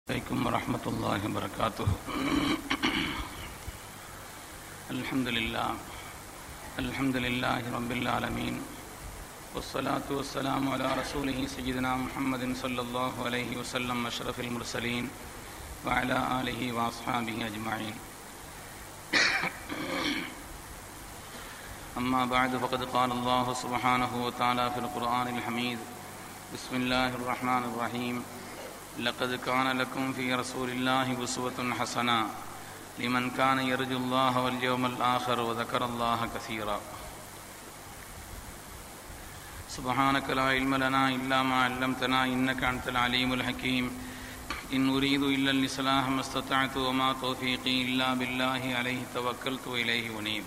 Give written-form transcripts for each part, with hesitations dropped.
عليكم ورحمة الله وبركاته. الحمد لله رب العالمين، والصلاة والسلام على رسوله سيدنا محمد صلى الله عليه وسلم أشرف المرسلين وعلى آله وأصحابه أجمعين. أما بعد، فقد قال الله سبحانه وتعالى في القرآن الحميد: بسم الله الرحمن الرحيم. لقد كان لكم في رسول الله أسوة حسنة لمن كان يرجو الله واليوم الآخر وذكر الله كثيرا. سبحانك لا علم لنا إلا ما علمتنا إنك أنت العليم الحكيم. إن أريد إلا الإصلاح ما استطعت وما توفيقي إلا بالله عليه توكلت وإليه أنيب.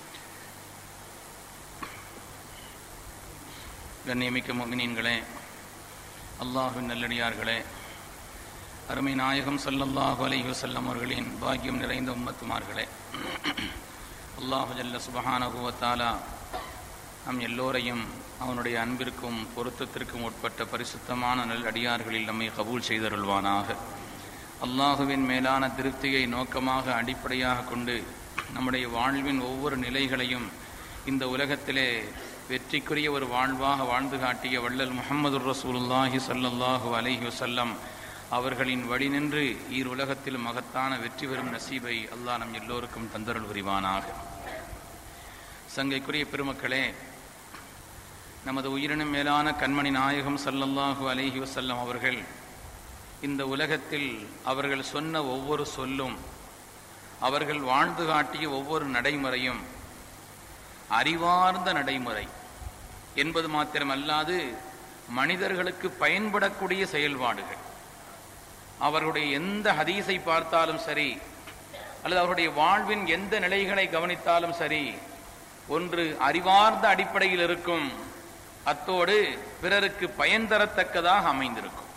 கண்ணியமிக்க முஃமினீன்களே, அல்லாஹ்வின் நல்லடியார்களே, அருமை நாயகம் ஸல்லல்லாஹு அலைஹி வஸல்லம் அவர்களின் பாக்கியம் நிறைந்த உம்மத்துமார்களே, அல்லாஹு ஜல்ல சுப்ஹானஹு வ தஆலா நம் எல்லோரையும் அவனுடைய அன்பிற்கும் பொருத்தத்திற்கும் உட்பட்ட பரிசுத்தமான நல்லடியார்களில் நம்மை கபூல் செய்தருள்வானாக. அல்லாஹுவின் மேலான திருப்தியை நோக்கமாக அடிப்படையாக கொண்டு நம்முடைய வாழ்வின் ஒவ்வொரு நிலைகளையும் இந்த உலகத்திலே வெற்றிக்குரிய ஒரு வாழ்வாக வாழ்ந்து காட்டிய வள்ளல் முஹம்மது ரசூலுல்லாஹி ஸல்லல்லாஹு அலைஹி வஸல்லம் அவர்களின் வழி நின்று உலகத்தில் மகத்தான வெற்றி பெறும் நசீபை அல்லாஹ் நம் எல்லோருக்கும் தந்தருள் புரிவானாக. சங்கைக்குரிய பெருமக்களே, நமது உயிரினும் மேலான கண்மணி நாயகம் ஸல்லல்லாஹு அலைஹி வஸல்லம் அவர்கள் இந்த உலகத்தில் அவர்கள் சொன்ன ஒவ்வொரு சொல்லும், அவர்கள் வாழ்ந்து காட்டிய ஒவ்வொரு நடைமுறையும் அறிவார்ந்த நடைமுறை என்பது மாத்திரமல்லாது மனிதர்களுக்கு பயன்படக்கூடிய செயல்பாடுகள். அவர்களுடைய எந்த ஹதீஸை பார்த்தாலும் சரி, அல்லது அவருடைய வாழ்வின் எந்த நிலைகளை கவனித்தாலும் சரி, ஒன்று அறிவார்ந்த அடிப்படையில் இருக்கும், அத்தோடு பிறருக்கு பயன் தரத்தக்கதாக அமைந்திருக்கும்.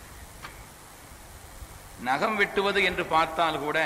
நகம் வெட்டுவது என்று பார்த்தால் கூட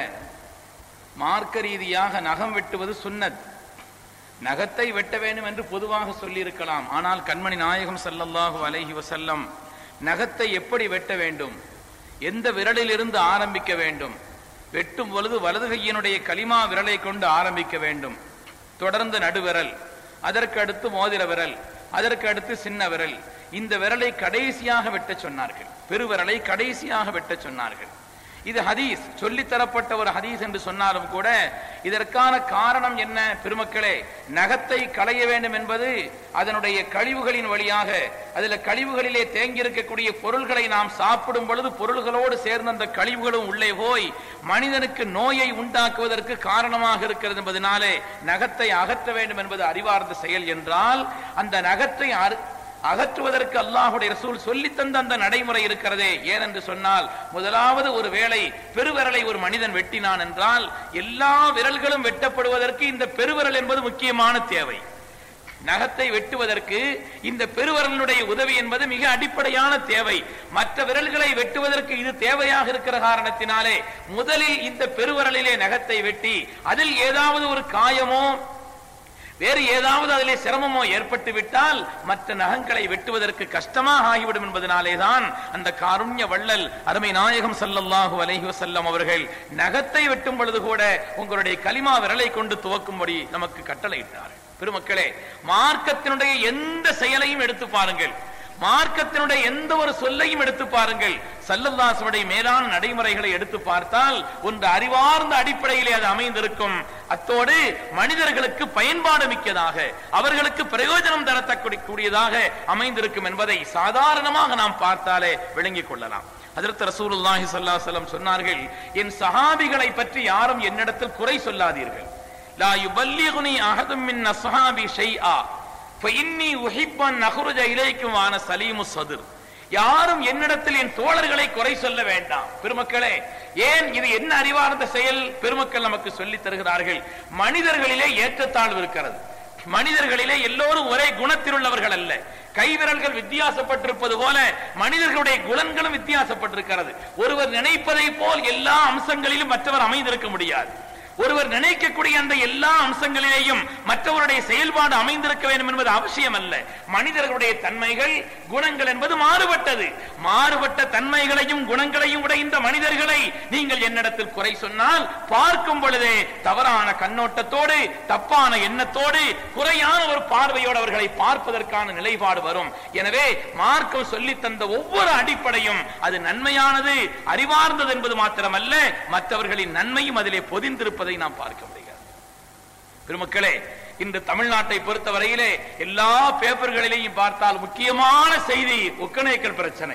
மார்க்க ரீதியாக நகம் வெட்டுவது சுன்னத். நகத்தை வெட்ட வேண்டும் என்று பொதுவாக சொல்லியிருக்கலாம். ஆனால் கண்மணி நாயகம் ஸல்லல்லாஹு அலைஹி வஸல்லம் நகத்தை எப்படி வெட்ட வேண்டும், எந்த விரலிலிருந்து ஆரம்பிக்க வேண்டும், வெட்டும் பொழுது வலது கையினுடைய கலிமா விரலை கொண்டு ஆரம்பிக்க வேண்டும், தொடர்ந்து நடுவிரல், அதற்கு அடுத்து மோதிர விரல், அதற்கு அடுத்து சின்ன விரல், இந்த விரலை கடைசியாக வெட்ட சொன்னார்கள், பெருவிரலை கடைசியாக வெட்ட சொன்னார்கள். இது ஹதீஸ், சொல்லித்தரப்பட்ட ஒரு ஹதீஸ் என்று சொன்னாலும் கூட இதற்கான காரணம் என்ன பெருமக்களே? நகத்தை களைய வேண்டும் என்பது அதனுடைய கழிவுகளின் வழியாக, அதில் கழிவுகளிலே தேங்கியிருக்கக்கூடிய பொருள்களை நாம் சாப்பிடும் பொழுது பொருள்களோடு சேர்ந்த அந்த கழிவுகளும் உள்ளே போய் மனிதனுக்கு நோயை உண்டாக்குவதற்கு காரணமாக இருக்கிறது என்பதனாலே நகத்தை அகற்ற வேண்டும் என்பது அறிவார்ந்த செயல் என்றால், அந்த நகத்தை அகற்றுவதற்கு அல்லாஹுடைய ரசூல் சொல்லித்தந்த அந்த நடைமுறை இருக்கிறதே. ஏனென்று சொன்னால், முதலாவது ஒரு வேளை பெருவிரலை ஒரு மனிதன் வெட்டினான் என்றால் எல்லா விரல்களும் வெட்டப்படுவதற்கு இந்த பெருவிரல் என்பது முக்கியமான தேவை. நகத்தை வெட்டுவதற்கு இந்த பெருவிரலுடைய உதவி என்பது மிக அடிப்படையான தேவை. மற்ற விரல்களை வெட்டுவதற்கு இது தேவையாக இருக்கிற காரணத்தினாலே முதலில் இந்த பெருவிரலிலே நகத்தை வெட்டி அதில் ஏதாவது ஒரு காயமோ வேறு ஏதாவது அதிலே சிரமமோ ஏற்பட்டு விட்டால் மற்ற நகங்களை வெட்டுவதற்கு கஷ்டமாக ஆகிவிடும் என்பதனாலேதான் அந்த காருண்ய வள்ளல் அருமை நாயகம் ஸல்லல்லாஹு அலைஹி வஸல்லம் அவர்கள் நகத்தை வெட்டும் பொழுது கூட உங்களுடைய கலிமா விரலை கொண்டு துவக்கும்படி நமக்கு கட்டளையிட்டார். பெருமக்களே, மார்க்கத்தினுடைய எந்த செயலையும் எடுத்து பாருங்கள், மார்க்கத்தினுடைய எந்த ஒரு சொல்லையும் எடுத்து பாருங்கள், ஸல்லல்லாஹு அலைஹி மேலான நடைமுறைகளை எடுத்து பார்த்தால் ஒன்று அறிவார்ந்த அடிப்படையிலே அது அமைந்திருக்கும், அத்தோடு மனிதர்களுக்கு பயன்பாடு மிக்கதாக, அவர்களுக்கு பிரயோஜனம் தரக்கூடியதாக அமைந்திருக்கும் என்பதை சாதாரணமாக நாம் பார்த்தாலே விளங்கிக் கொள்ளலாம். ஹஜ்ரத் ரசூலுல்லாஹி ஸல்லல்லாஹு அலைஹி வஸல்லம் சொன்னார்கள், என் சஹாபிகளை பற்றி யாரும் என்னிடத்தில் குறை சொல்லாதீர்கள். லா யுபல்லிகுனி அஹதும் மின் அஸ்ஹாபி ஷைஆ ஃபஇன்னி உஹிப்பு அன் அக்ருஜ இலைக்கும் வான சலீமு ஸத்ர். யாரும் என்னிடத்தில் என் தோழர்களை குறை சொல்ல வேண்டாம். பெருமக்களே, ஏன் இது என்ன அறிவார்ந்த செயல்? பெருமக்கள் நமக்கு சொல்லித் தருகிறார்கள். மனிதர்களிலே ஏற்றத்தாழ்வு இருக்கிறது. மனிதர்களிலே எல்லோரும் ஒரே குணத்தில் உள்ளவர்கள் அல்ல. கைவிரல்கள் வித்தியாசப்பட்டிருப்பது போல மனிதர்களுடைய குணங்களும் வித்தியாசப்பட்டிருக்கிறது. ஒருவர் நினைப்பதை போல் எல்லா அம்சங்களிலும் மற்றவர் அமைந்திருக்க முடியாது. ஒருவர் நினைக்கக்கூடிய அந்த எல்லா அம்சங்களிலேயும் மற்றவருடைய செயல்பாடு அமைந்திருக்க வேண்டும் என்பது அவசியம் அல்ல. மனிதர்களுடைய தன்மைகள், குணங்கள் என்பது மாறுபட்டது. மாறுபட்ட தன்மைகளையும் குணங்களையும் உடைய இந்த மனிதர்களை நீங்கள் என்னிடத்தில் குறை சொன்னால் பார்க்கும் பொழுதே தவறான கண்ணோட்டத்தோடு, தப்பான எண்ணத்தோடு, குறையான ஒரு பார்வையோடு அவர்களை பார்ப்பதற்கான நிலைப்பாடு வரும். எனவே மார்க்கம் சொல்லி தந்த ஒவ்வொரு அடிப்படையும் அது நன்மையானது, அறிவார்ந்தது என்பது மாத்திரமல்ல, மற்றவர்களின் நன்மையும் அதிலே பொதிந்திருப்பதை நாம் பார்க்க முடிகிறது. பெருமக்களே, இந்த தமிழ்நாட்டை பொறுத்தவரையிலே எல்லா பேப்பர்களிலேயும் பார்த்தால் முக்கியமான செய்தி ஒக்கநேக்கல் பிரச்சனை.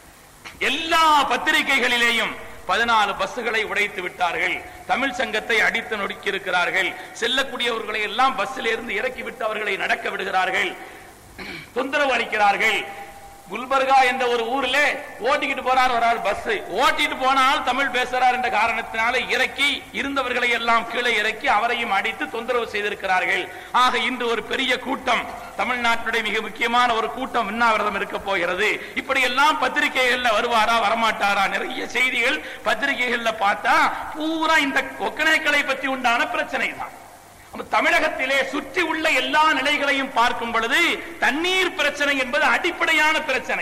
எல்லா பத்திரிகைகளிலேயும் 14 பஸ்ஸுகளை உடைத்து விட்டார்கள், தமிழ் சங்கத்தை அடித்து நொறுக்கி இருக்கிறார்கள், செல்லக்கூடியவர்களை எல்லாம் பஸ்ஸில் இருந்து இறக்கி விட்டு அவர்களை நடக்க விடுகிறார்கள், தொந்தரவு அளிக்கிறார்கள். குல்பர்கா என்ற ஒரு ஊரிலே ஓட்டிக்கிட்டு போறார் ஒரு ஆள், பஸ் ஓட்டிட்டு போனால் தமிழ் பேசுறார் என்ற காரணத்தினால இறக்கி இருந்தவர்களை எல்லாம் கீழே இறக்கி அவரையும் அடித்து தொந்தரவு செய்திருக்கிறார்கள். ஆக இன்று ஒரு பெரிய கூட்டம், தமிழ்நாட்டுடைய மிக முக்கியமான ஒரு கூட்டம் உண்ணாவிரதம் இருக்க போகிறது. இப்படி எல்லாம் பத்திரிகைகள்ல வருவாரா வரமாட்டாரா, நிறைய செய்திகள் பத்திரிகைகள்ல பார்த்தா பூரா இந்த ஒக்கநேக்கலை பற்றி உண்டான பிரச்சனை தான். தமிழகத்திலே சுற்றி உள்ள எல்லா நிலைகளையும் பார்க்கும் பொழுது தண்ணீர் பிரச்சனை என்பது அடிப்படையான பிரச்சனை.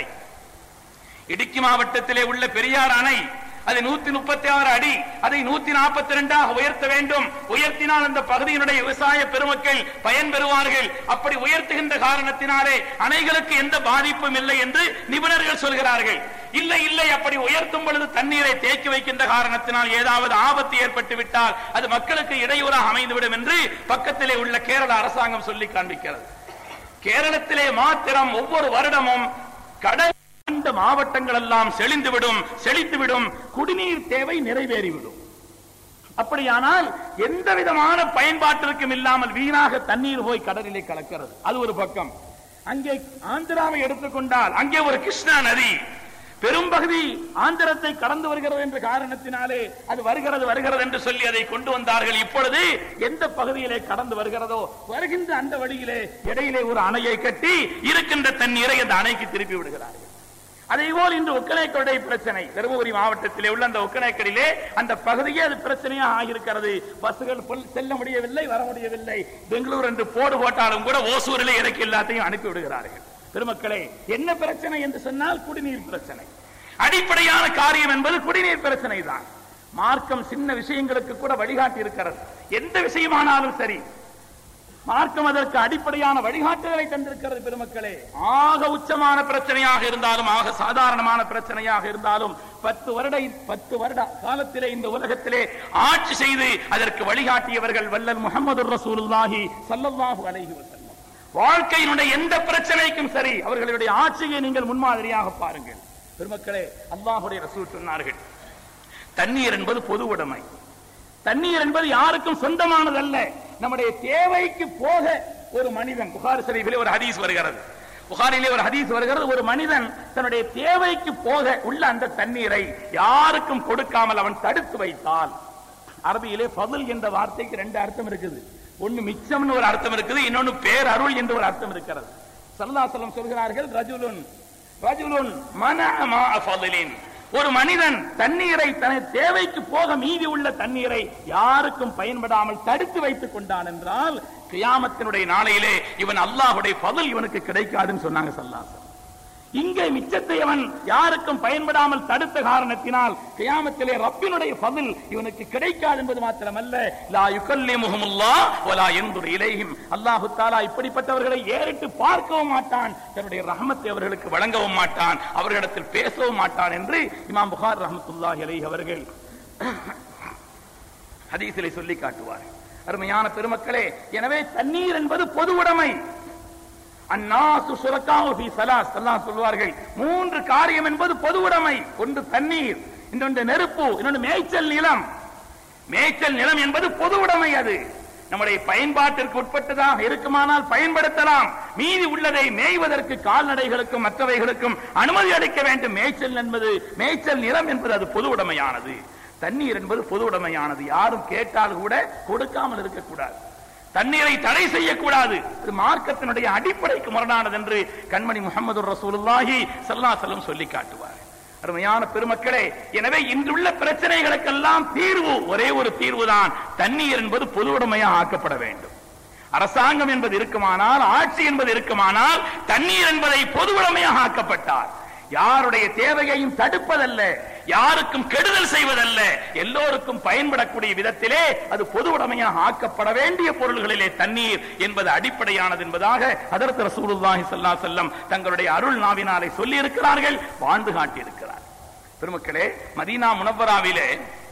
இடுக்கி மாவட்டத்திலே உள்ள பெரியார் அணை, அது 136 அடி, அதை 142 உயர்த்த வேண்டும். உயர்த்தினால் அந்த பகுதியினுடைய விவசாய பெருமக்கள் பயன்பெறுவார்கள். அப்படி உயர்த்துகின்ற காரணத்தினாலே அணைகளுக்கு எந்த பாதிப்பும் இல்லை என்று நிபுணர்கள் சொல்கிறார்கள். இல்லை இல்லை, அப்படி உயர்த்தும் பொழுது தண்ணீரை தேக்கி வைக்கின்ற காரணத்தினால் ஏதாவது ஆபத்து ஏற்பட்டு விட்டால் அது மக்களுக்கு இடையூறாக அமைந்துவிடும் என்று பக்கத்திலே உள்ள கேரள அரசாங்கம் சொல்லி காண்பிக்கிறது. கேரளத்திலே மாத்திரம் ஒவ்வொரு வருடமும் கடல் இந்த மாவட்டங்கள் எல்லாம் செழித்துவிடும், குடிநீர் தேவை நிறைவேறிவிடும். அப்படியானால் எந்த விதமான பயன்பாட்டிற்கும் இல்லாமல் வீணாக தண்ணீர் போய் கடலிலே கலக்கிறது. அது ஒரு பக்கம். அங்கே ஆந்திராவை எடுத்துக்கொண்டால் அங்கே ஒரு கிருஷ்ணா நதி பெரும்பகுதி ஆந்திரத்தை கடந்து வருகிறது என்ற காரணத்தினாலே அது வருகிறது என்று சொல்லி அதை கொண்டு வந்தார்கள். இப்பொழுது எந்த பகுதியிலே கடந்து வருகிறதோ வருகின்ற அந்த வழியிலே இடையிலே ஒரு அணையை கட்டி இருக்கின்ற தண்ணீரை அந்த அணைக்கு திருப்பி விடுகிறார்கள். அதேபோல் இன்று ஒக்கநேக்கலுடைய பிரச்சனை, தருமபுரி மாவட்டத்திலே உள்ள அந்த ஒக்கநேக்கலிலே அந்த பகுதியே அது பிரச்சனையாக ஆகியிருக்கிறது. பஸ்கள் செல்ல முடியவில்லை, வர முடியவில்லை. பெங்களூர் என்று போட்டாலும் கூட ஓசூரிலே இறக்கி எல்லாத்தையும் அனுப்பி விடுகிறார்கள். பெருமக்களே, என்ன பிரச்சனை என்று சொன்னால் குடிநீர் பிரச்சனை. அடிப்படையான காரியம் என்பது குடிநீர் பிரச்சனை தான். மார்க்கம் சின்ன விஷயங்களுக்கு கூட வழிகாட்டி இருக்கிறது. எந்த விஷயமானாலும் சரி, மார்க்கம் அதற்கு அடிப்படையான வழிகாட்டுதலை தந்திருக்கிறது. பெருமக்களே, ஆக உச்சமான பிரச்சனையாக இருந்தாலும், ஆக சாதாரணமான பிரச்சனையாக இருந்தாலும் 10 வருட காலத்திலே இந்த உலகத்திலே ஆட்சி செய்து அதற்கு வழிகாட்டியவர்கள் வல்லல் முஹம்மது ரசூலுல்லாஹி ஸல்லல்லாஹு அலைஹி வஸல்லம். வாழ்க்கையினுடைய எந்த பிரச்சனைக்கும் சரி அவர்களுடைய ஆட்சியை நீங்கள் முன்மாதிரியாக பாருங்கள். பெருமக்களே, அல்லாஹ்வுடைய ரசூல் சொன்னார்கள், தண்ணீர் என்பது பொது உடைமை. தண்ணீர் என்பது யாருக்கும் சொந்தமானதல்ல. நம்முடைய தேவைக்கு போக ஒரு மனிதன், புகாரி ஷரீஃபிலே ஒரு ஹதீஸ் வருகிறது, ஒரு மனிதன் தன்னுடைய தேவைக்கு போக உள்ள அந்த தண்ணீரை யாருக்கும் கொடுக்காமல் அவன் தடுத்து வைத்தால், அரபியிலே ஃபضல் என்ற வார்த்தைக்கு 2 அர்த்தம் இருக்குது. ஒன்னு மிச்சம்னு ஒரு அர்த்தம் இருக்குது, இன்னொன்னு பேரருள் என்று ஒரு அர்த்தம் இருக்கிறது. ஸல்லல்லாஹு அலைஹி வஸல்லம் சொல்கிறார்கள், ரஜுலுன் மனஅ மா ஃபضலின், ஒரு மனிதன் தண்ணீரை தனது தேவைக்கு போக மீதி உள்ள தண்ணீரை யாருக்கும் பயன்படாமல் தடுத்து வைத்துக் கொண்டான் என்றால் கியாமத்தினுடைய நாளையிலே இவன் அல்லாஹ்வுடைய ஃபضல் இவனுக்கு கிடைக்காதுன்னு சொன்னாங்க ஸல்லல்லாஹு அலைஹி வஸல்லம். இங்கே மிச்சத்தை அவன் யாருக்கும் பயன்படாமல் தடுத்த காரணத்தினால் கியாமத்திலே ரப்பினுடைய ஃபضல் இவனுக்கு கிடைக்காது என்பது மாத்திரமல்ல, லா யுகல்லிமுஹுமுல்லாஹ் வலா யன்துரு இலைஹிம், அல்லாஹ் தஆலா இப்படிப்பட்டவர்களை ஏறிட்டு பார்க்கவும் மாட்டான், தன்னுடைய ரஹமத்தை அவர்களுக்கு வழங்கவும் மாட்டான், அவர்களிடத்தில் பேசவும் மாட்டான் என்று இமாம் புகாரி ரஹ்மத்துல்லாஹி அலைஹி அவர்கள் ஹதீஸிலே சொல்லி காட்டுவார். அருமையான பெருமக்களே, எனவே தண்ணீர் என்பது பொது உடைமை. அன்னாசு ஷுரகாஉ ஃபீ ஸலாஸ், அல்லாஹ் சொல்வார்கள், 3 காரியம் என்பது பொது உடைமை. ஒன்று தண்ணீர், இன்னொன்று நெருப்பு, இன்னொன்று மேய்ச்சல் நிலம். மேய்ச்சல் நிலம் என்பது பொது உடைமை. அது நம்முடைய பயன்பாட்டிற்கு உட்பட்டதாக இருக்குமானால் பயன்படுத்தலாம். மீதி உள்ளதை மேய்வதற்கு கால்நடைகளுக்கும் மற்றவைகளுக்கும் அனுமதி அளிக்க வேண்டும். மேய்ச்சல் நிலம் என்பது அது பொது உடைமையானது. தண்ணீர் என்பது பொது உடைமையானது. யாரும் கேட்டால் கூட கொடுக்காமல் இருக்கக்கூடாது, தண்ணீரை தடை செய்யக்கூடாது. அது மார்க்கத்தினுடைய அடிப்படைக்கு முரணானது என்று கண்மணி முஹம்மது ரசூலுல்லாஹி ஸல்லல்லாஹு அலைஹி வஸல்லம் சொல்லி காட்டுவார். அருமையான பெருமக்களே, எனவே இன்றுள்ள பிரச்சனைகளுக்கெல்லாம் தீர்வு ஒரே ஒரு தீர்வுதான். தண்ணீர் என்பது பொதுவுடைமையாக ஆக்கப்பட வேண்டும். அரசாங்கம் என்பது இருக்குமானால், ஆட்சி என்பது இருக்குமானால், தண்ணீர் என்பதை பொதுவுடைமையாக ஆக்கப்பட்டார். யாருடைய தேவையையும் தடுப்பதல்ல, யாருக்கும் கெடுதல் செய்வதல்ல, எல்லோருக்கும் பயன்படக்கூடிய விதத்திலே அது பொதுவுடைமையாக ஆக்கப்பட வேண்டிய பொருள்களிலே தண்ணீர் என்பது அடிப்படையானது என்பதாக ஹதரத் ரசூலுல்லாஹி ஸல்லல்லாஹு அலைஹி வஸல்லம் தங்களுடைய அருள் நாவினாலே சொல்லி இருக்கிறார்கள், வாழ்ந்து காட்டியிருக்கிறார். பெருமக்களே, மதீனா முனவ்வராவிலே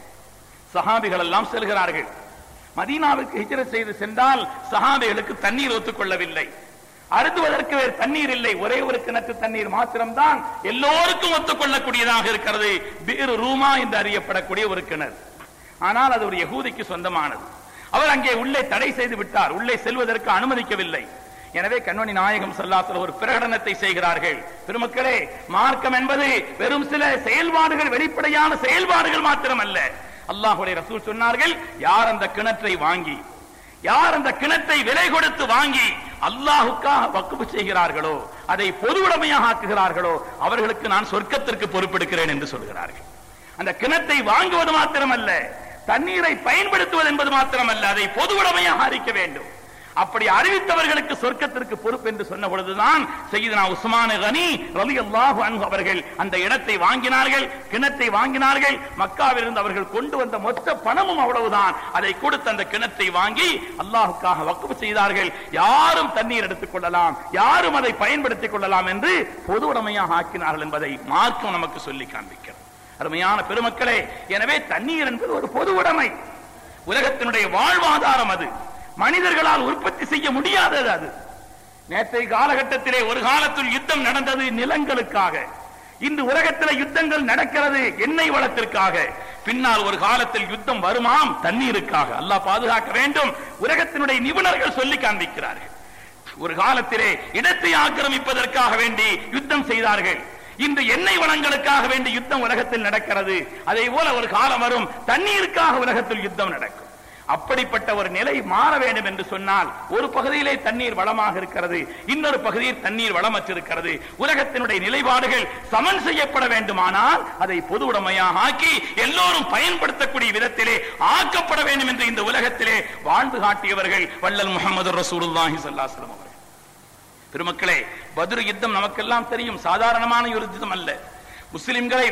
சஹாபிகள் எல்லாம் செல்கிறார்கள். மதீனாவுக்கு ஹிஜ்ரத் செய்து சென்றால் சஹாபிகளுக்கு தண்ணீர் ஒத்துக்கொள்ளவில்லை. அருந்துவதற்கு வேறு தண்ணீர் இல்லை. ஒரே ஒரு கிணற்று தண்ணீர் மாத்திரம்தான் எல்லோருக்கும் ஒத்துக்கொள்ளக்கூடியதாக இருக்கிறது. பீர் ரூமா என்று அறியப்படக்கூடிய ஒரு கிணறு. ஆனால் அது ஒரு யகூதிக்கு சொந்தமானது. அவர் அங்கே உள்ளே தடை செய்து விட்டார், உள்ளே செல்வதற்கு அனுமதிக்கவில்லை. எனவே கண்மணி நாயகம் ஸல்லல்லாஹு அலைஹி வஸல்லம் ஒரு பிரகடனத்தை செய்கிறார்கள். பெருமக்களே, மார்க்கம் என்பது வெறும் சில செயல்பாடுகள், வெளிப்படையான செயல்பாடுகள் மாத்திரமல்ல. அல்லாஹ்வுடைய ரசூல் சொன்னார்கள், யார் அந்த கிணற்றை வாங்கி, யார் அந்த கிணற்றை விலை கொடுத்து வாங்கி அல்லாஹ்வுக்காக வக்ஃப் செய்கிறார்களோ, அதை பொதுவுடைமையாக ஆக்குகிறார்களோ, அவர்களுக்கு நான் சொர்க்கத்திற்கு பொறுப்பெடுக்கிறேன் என்று சொல்கிறார்கள். அந்த கிணற்றை வாங்குவது மாத்திரமல்ல, தண்ணீரை பயன்படுத்துவது என்பது மாத்திரமல்ல, அதை பொதுவுடைமையாக அறிவிக்க வேண்டும். அப்படி அறிவித்தவர்களுக்கு சொர்க்கத்திற்கு பொறுப்பு என்று சொன்ன பொழுதுதான் சையதுனா உஸ்மான் கனி ரலியல்லாஹு அன்ஹு அவர்கள் அந்த இடத்தை வாங்கினார்கள், கிணற்றை வாங்கினார்கள். மக்காவிலிருந்து அவர்கள் கொண்டு வந்த மொத்த பணமும் அவ்வளவுதான். அதை கொடுத்து அந்த கிணற்றை வாங்கி அல்லாஹ்வுக்காக வக்ஃப் செய்தார்கள். யாரும் தண்ணீர் எடுத்துக் கொள்ளலாம், யாரும் அதை பயன்படுத்திக் கொள்ளலாம் என்று பொதுவுடைமையாக ஆக்கினார்கள் என்பதை மார்க்கம் நமக்கு சொல்லி காண்பிக்கிறது. அருமையான பெருமக்களே, எனவே தண்ணீர் என்பது ஒரு பொதுவுடைமை, உலகத்தினுடைய வாழ்வாதாரம். அது மனிதர்களால் உற்பத்தி செய்ய முடியாதது. அது நேற்றைய காலகட்டத்திலே ஒரு காலத்தில் யுத்தம் நடந்தது நிலங்களுக்காக. இன்று உலகத்தில் யுத்தங்கள் நடக்கிறது எண்ணெய் வளத்திற்காக. பின்னால் ஒரு காலத்தில் யுத்தம் வருமாம் தண்ணீருக்காக. அல்லாஹ் பாதுகாக்க வேண்டும். உலகத்தினுடைய நிபுணர்கள் சொல்லி காண்பிக்கிறார்கள். ஒரு காலத்திலே இடத்தை ஆக்கிரமிப்பதற்காக வேண்டி யுத்தம் செய்தார்கள். இன்று எண்ணெய் வளங்களுக்காக வேண்டி யுத்தம் உலகத்தில் நடக்கிறது. அதே போல ஒரு காலம் வரும் தண்ணீருக்காக உலகத்தில் யுத்தம் நடக்கும். அப்படிப்பட்ட ஒரு நிலை மாற வேண்டும் என்று சொன்னால், ஒரு பகுதியிலே தண்ணீர் வளமாக இருக்கிறது, இன்னொரு பகுதியில் தண்ணீர் வளமற்றிருக்கிறது. உலகத்தினுடைய நிலைப்பாடுகள் சமன் செய்யப்பட வேண்டுமானால் அதை பொதுவுடைமையாக ஆக்கி எல்லோரும் பயன்படுத்தக்கூடிய விதத்திலே ஆக்கப்பட வேண்டும் என்று இந்த உலகத்திலே வாழ்ந்து காட்டியவர்கள் வள்ளல் முஹம்மது ரசூலுல்லாஹி ஸல்லல்லாஹு அலைஹி வஸல்லம் அவர்கள். பெருமக்களே, பத்ர் யுத்தம் நமக்கெல்லாம் தெரியும், சாதாரணமான ஒரு யுத்தம் அல்ல. முஸ்லிம்களை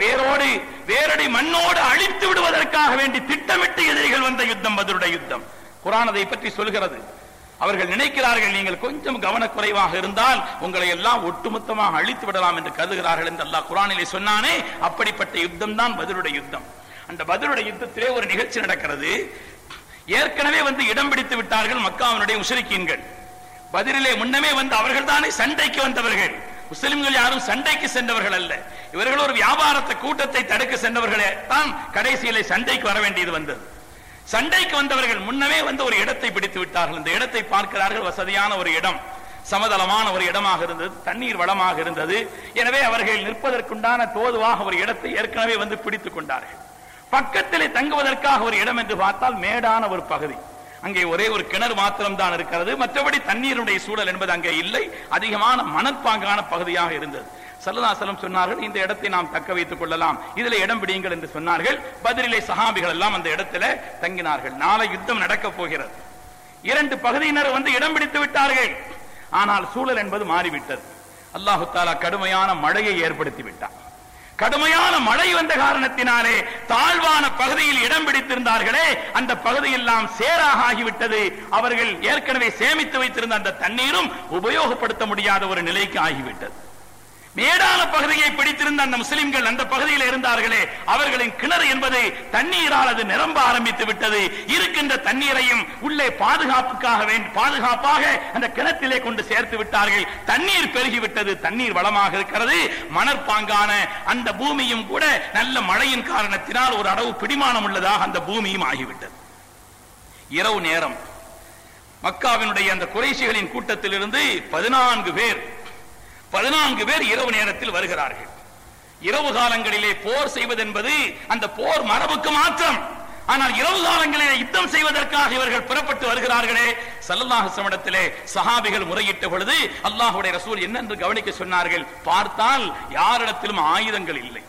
வேரடி மண்ணோடு அழித்து விடுவதற்காக வேண்டி திட்டமிட்டு எதிரிகள் வந்த யுத்தம் பத்ருடைய யுத்தம். குர்ஆன் அதை பற்றி சொல்கிறது. அவர்கள் நினைக்கிறார்கள், நீங்கள் கொஞ்சம் கவனக்குறைவாக இருந்தால் உங்களை எல்லாம் ஒட்டுமொத்தமாக அழித்து விடலாம் என்று கருதுகிறார்கள் என்று அல்லாஹ் குர்ஆனிலே சொன்னானே. அப்படிப்பட்ட யுத்தம் தான் பத்ருடைய யுத்தம். அந்த பத்ருடைய யுத்தத்திலே ஒரு நிகழ்ச்சி நடக்கிறது. ஏற்கனவே வந்து இடம் பிடித்து விட்டார்கள் மக்காவினுடைய முஷ்ரிக்கீன்கள். பத்ரிலே முன்னமே வந்து அவர்கள் தானே சண்டைக்கு வந்தவர்கள். முஸ்லிம்கள் யாரும் சண்டைக்கு சென்றவர்கள் அல்ல. இவர்கள் ஒரு வியாபாரத்தை கூட்டத்தை தடுக்க சென்றவர்களே தான் கடைசியிலே சண்டைக்கு வர வேண்டியது வந்தது. சண்டைக்கு வந்தவர்கள் முன்னமே வந்து ஒரு இடத்தை பிடித்து விட்டார்கள். இந்த இடத்தை பார்க்கிறார்கள், வசதியான ஒரு இடம், சமதளமான ஒரு இடமாக இருந்தது, தண்ணீர் வளமாக இருந்தது. எனவே அவர்கள் நிற்பதற்குண்டான தோதுவாக ஒரு இடத்தை ஏற்கனவே வந்து பிடித்துக் கொண்டார்கள். பக்கத்திலே தங்குவதற்காக ஒரு இடம் என்று பார்த்தால் மேடான ஒரு பகுதி. அங்கே ஒரே ஒரு கிணறு மாத்திரம் தான் இருக்கிறது. மற்றபடி தண்ணீருடைய சூழல் என்பது அங்கே இல்லை. அதிகமான மணற்பாங்கான பகுதியாக இருந்தது. ஸல்லல்லாஹு அலைஹி வஸல்லம் சொன்னார்கள், இந்த இடத்தை நாம் தக்க வைத்துக் கொள்ளலாம், இதில் இடம் பிடியுங்கள் என்று சொன்னார்கள். பத்ரிலே சஹாபிகள் எல்லாம் அந்த இடத்துல தங்கினார்கள். நாளை யுத்தம் நடக்கப் போகிறது. இரண்டு பகுதியினர் வந்து இடம் பிடித்து விட்டார்கள். ஆனால் சூழல் என்பது மாறிவிட்டது. அல்லாஹு தஆலா கடுமையான மழையை ஏற்படுத்தி விட்டார். கடுமையான மழை வந்த காரணத்தினாலே தாழ்வான பகுதியில் இடம் பிடித்திருந்தார்களே, அந்த பகுதியெல்லாம் சேராக ஆகிவிட்டது. அவர்கள் ஏற்கனவே சேமித்து வைத்திருந்த அந்த தண்ணீரும் உபயோகப்படுத்த முடியாத ஒரு நிலைக்கு ஆகிவிட்டது. மேடான பகுதியை பிடித்திருந்த அந்த முஸ்லிம்கள் அந்த பகுதியில் இருந்தார்களே, அவர்களின் கிணறு என்பது தண்ணீரால் அது நிரம்ப ஆரம்பித்து விட்டது. இருக்கின்ற தண்ணீரையும் உள்ளே பாதுகாப்பாக அந்த கிணற்றிலே கொண்டு சேர்த்து விட்டார்கள். தண்ணீர் பெருகிவிட்டது. தண்ணீர் வளமாக இருக்கிறது. மணற்பாங்கான அந்த பூமியும் கூட நல்ல மழையின் காரணத்தினால் ஒரு அளவு பிடிமானம் உள்ளதாக அந்த பூமியும் ஆகிவிட்டது. இரவு நேரம் மக்காவினுடைய அந்த குறைஷிகளின் கூட்டத்திலிருந்து 14 பேர் இரவு நேரத்தில் வருகிறார்கள். இரவு காலங்களிலே போர் செய்வது என்பது அந்த போர் மரபுக்கு மாற்றம். ஆனால் இரவு காலங்களிலே யுத்தம் செய்வதற்காக இவர்கள் புறப்பட்டு வருகிறார்களே. ஸல்லல்லாஹு அலைஹி வஸல்லம் இடத்திலே சஹாபிகள் முறையிட்ட பொழுது அல்லாஹ்வுடைய ரசூல் என்னென்று கவனிக்க சொன்னார்கள். பார்த்தால் யாரிடத்திலும் ஆயுதங்கள் இல்லை,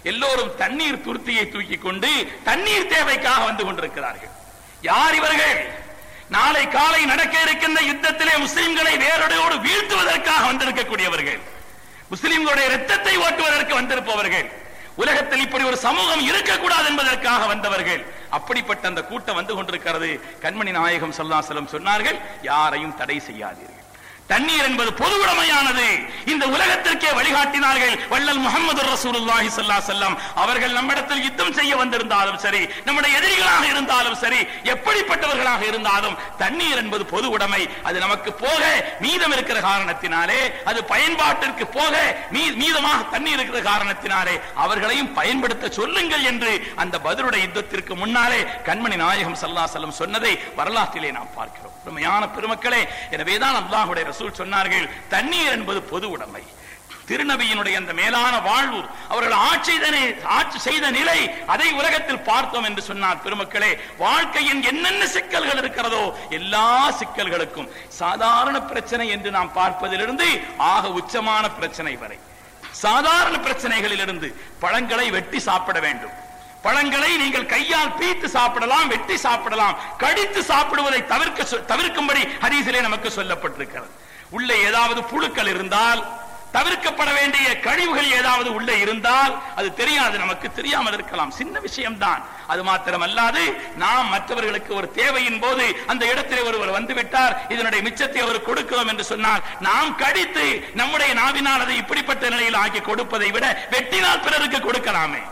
எல்லோரும் தண்ணீர் துருத்தியை தூக்கி கொண்டு தண்ணீர் தேவைக்காக வந்து கொண்டிருக்கிறார்கள். யார் இவர்கள்? நாளை காலை நடக்க இருக்கின்ற யுத்தத்திலே முஸ்லிம்களை வேரோடு வீழ்த்துவதற்காக வந்திருக்கக்கூடியவர்கள், முஸ்லிம்களுடைய இரத்தத்தை ஓட்டுவதற்கு வந்திருப்பவர்கள், உலகத்தில் இப்படி ஒரு சமூகம் இருக்கக்கூடாது என்பதற்காக வந்தவர்கள். அப்படிப்பட்ட அந்த கூட்டம் வந்து கொண்டிருக்கிறது. கண்மணி நாயகம் ஸல்லல்லாஹு அலைஹி வஸல்லம் சொன்னார்கள், யாரையும் தடை செய்யாதீர்கள். தண்ணீர் என்பது பொது உடைமையானது. இந்த உலகத்திற்கே வழிகாட்டினார்கள் வள்ளல் முஹம்மது ரசூலுல்லாஹி ஸல்லல்லாஹு அலைஹி வஸல்லம் அவர்கள். நம்மிடத்தில் யுத்தம் செய்ய வந்திருந்தாலும் சரி, நம்முடைய எதிரிகளாக இருந்தாலும் சரி, எப்படிப்பட்டவர்களாக இருந்தாலும் தண்ணீர் என்பது பொது உடைமை. அது நமக்கு போக மீதம் இருக்கிற காரணத்தினாலே, அது பயன்பாட்டிற்கு போக மீதமாக தண்ணீர் இருக்கிற காரணத்தினாலே அவர்களையும் பயன்படுத்த சொல்லுங்கள் என்று அந்த பத்ருடைய யுத்தத்திற்கு முன்னாலே கண்மணி நாயகம் ஸல்லல்லாஹு அலைஹி வஸல்லம் சொன்னதை வரலாற்றிலே நாம் பார்க்கிறோம். உண்மையான பெருமக்களே, எனவேதான் அல்லாஹ்வுடைய ரசூல் சொன்னார்கள், தண்ணீர் என்பது பொது உடைமை. திருநபியினுடைய அந்த மேலான வாழ்வு, அவர்கள் ஆட்சி செய்த நிலை, அதை உலகத்தில் பார்த்தோம் என்று சொன்னார். பெருமக்களே, வாழ்க்கையின் என்னென்ன சிக்கல்கள் இருக்கிறதோ எல்லா சிக்கல்களுக்கும் சாதாரண பிரச்சனை என்று நாம் பார்ப்பதிலிருந்து ஆக உச்சமான பிரச்சனை வரை, சாதாரண பிரச்சனைகளிலிருந்து பழங்களை வெட்டி சாப்பிட வேண்டும். பழங்களை நீங்கள் கையால் பீத்து சாப்பிடலாம், வெட்டி சாப்பிடலாம். கடித்து சாப்பிடுவதை தவிர்க்கும்படி ஹதீஸிலே நமக்கு சொல்லப்பட்டிருக்கிறது. உள்ளே ஏதாவது புழுக்கள் இருந்தால், தவிர்க்கப்பட வேண்டிய கழிவுகள் ஏதாவது உள்ளே இருந்தால் அது தெரியாது, நமக்கு தெரியாமல் இருக்கலாம், சின்ன விஷயம்தான். அது மாத்திரமல்லாது, நாம் மற்றவர்களுக்கு ஒரு தேவையின் போது அந்த இடத்திலே ஒருவர் வந்துவிட்டார், இதனுடைய மிச்சத்தை அவர் கொடுக்கிறோம் என்று சொன்னால், நாம் கடித்து நம்முடைய நாவினால் அதை இப்படிப்பட்ட நிலையில் ஆக்கி கொடுப்பதை விட வெட்டினால் பிறருக்கு கொடுக்கலாமே.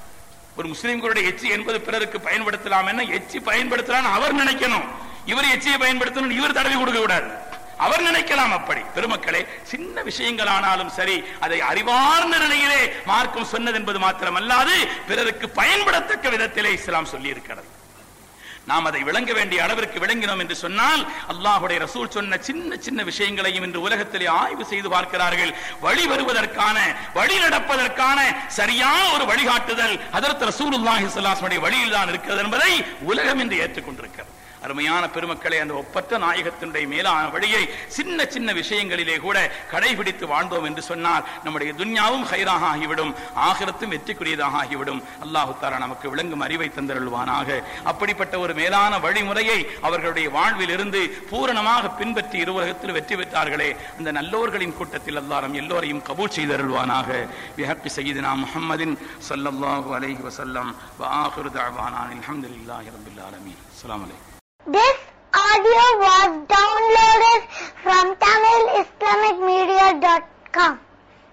ஒரு முஸ்லிம்களுடைய எச்சி என்பது பிறருக்கு பயன்படுத்தலாம், என்ன எச்சி பயன்படுத்தலாம் அவர் நினைக்கணும், இவர் எச்சியை பயன்படுத்தணும் இவர் தடவி கொடுக்க கூடாது, அவர் நினைக்கலாம். அப்படி பெருமக்களே, சின்ன விஷயங்கள் ஆனாலும் சரி, அதை அறிவார்ந்த நிலையிலே மார்க்கம் சொன்னது என்பது மாத்திரமல்லாது பிறருக்கு பயன்படத்தக்க விதத்திலே இஸ்லாம் சொல்லி இருக்கிறது. நாம் அதை விளங்க வேண்டிய அளவிற்கு விளங்கினோம் என்று சொன்னால், அல்லாஹ்வுடைய ரசூல் சொன்ன சின்ன சின்ன விஷயங்களையும் இன்று உலகத்திலே ஆய்வு செய்து பார்க்கிறார்கள். வழி வருவதற்கான, வழி நடப்பதற்கான சரியான ஒரு வழிகாட்டுதல் ஹதரத் ரசூலுல்லாஹி ஸல்லல்லாஹு அலைஹி வஸல்லம் வழியில் தான் இருக்கிறது என்பதை உலகம் இன்று ஏற்றுக்கொண்டிருக்கிறது. அருமையான பெருமக்களே, அந்த ஒப்பற்ற நாயகத்தினுடைய மேலான வழியை சின்ன சின்ன விஷயங்களிலே கூட கடைபிடித்து வாழ்ந்தோம் என்று சொன்னால் நம்முடைய துன்யாவும் ஹைராக ஆகிவிடும், ஆகிரத்தும் வெற்றிக்குரியதாக ஆகிவிடும். அல்லாஹ் தஆலா நமக்கு விளங்கும் அறிவை தந்தருள்வானாக. அப்படிப்பட்ட ஒரு மேலான வழிமுறையை அவர்களுடைய வாழ்வில் இருந்து பூரணமாக பின்பற்றி இருவுலகத்தில் வெற்றி பெற்றார்களே, அந்த நல்லோர்களின் கூட்டத்தில் அல்லாஹ் நம் எல்லோரையும் கபூல் செய்தருள்வானாக. பிஹக்கி சய்யிதினா முஹம்மதின் ஸல்லல்லாஹு அலைஹி வஸல்லம் வ ஆகிரு தஅவானா அல்ஹம்துலில்லாஹி ரப்பில் ஆலமீன். அஸ்ஸலாமு அலைக்கும். This audio was downloaded from TamilIslamicMedia.com.